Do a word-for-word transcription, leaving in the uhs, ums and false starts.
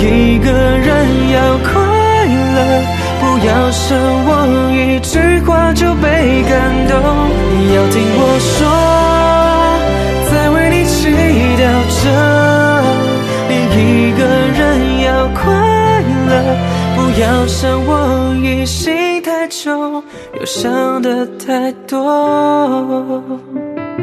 一个人要快乐，不要奢望一句话就被感动。你要听我说，在为你祈祷着。你一个人要快乐，不要想我疑心太重，又想得太多。